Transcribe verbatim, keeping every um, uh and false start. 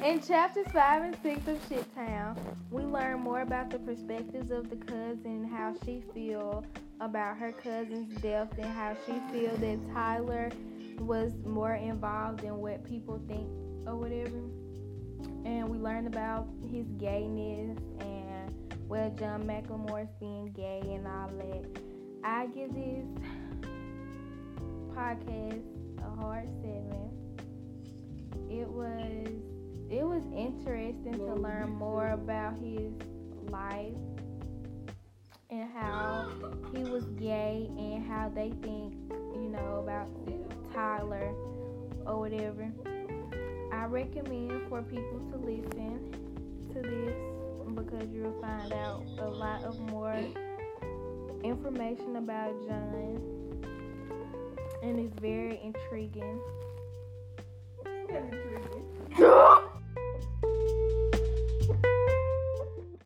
In chapters five and six of Shit Town, we learn more about the perspectives of the cousin, how she feel about her cousin's death, and how she feel that Tyler was more involved in what people think or whatever. And we learn about his gayness and well, John McLemore's being gay and all that. I give this podcast a hard seven. It was it was interesting to learn more about his life and how he was gay and how they think, you know, about Tyler or whatever. I recommend for people to listen to this because you'll find out a lot of more information about John, and it's very intriguing.